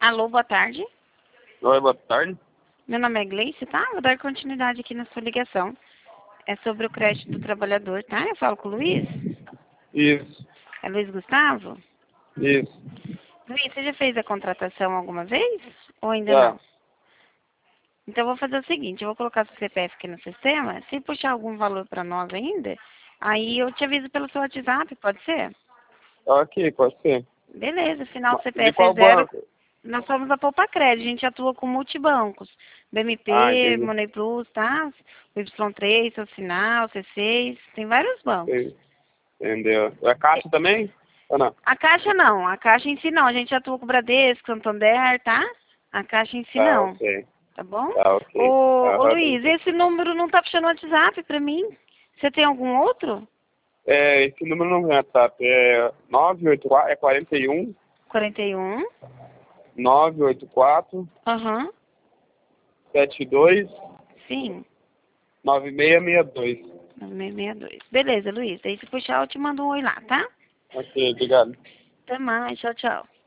Alô, boa tarde. Oi, boa tarde. Meu nome é Gleice, tá? Vou dar continuidade aqui na sua ligação. É sobre o crédito do trabalhador, tá? Eu falo com o Luiz. Isso, É Luiz Gustavo? isso. Luiz, você já fez a contratação alguma vez? Ou ainda Já. não? Então, eu vou fazer o seguinte. Eu vou colocar seu CPF aqui no sistema. Se puxar algum valor para nós ainda, aí eu te aviso pelo seu WhatsApp, pode ser? Ok, pode ser. Beleza, final do De CPF é qual zero. banco? Nós somos a Poupa Crédito, a gente atua com multibancos. Ah, BMP, entendi. Money Plus, tá? O Y3, seu sinal, C6, tem vários bancos. Sei. Entendeu. É caixa também? Ou não? A Caixa não, a Caixa em si não, a gente atua com o Bradesco, Santander, tá? A Caixa em si Tá, não, ok. tá bom? Tá, ok. Ô Aham, Luiz, entendi. esse número não tá puxando o WhatsApp pra mim? Você tem algum outro? Esse número não é WhatsApp. É 984, é 41 41, 984 aham, 72 sim, 9662. 9662. Beleza, Luiz, aí se puxar eu te mando um oi lá, tá? Ok, obrigado. Até mais, tchau, tchau.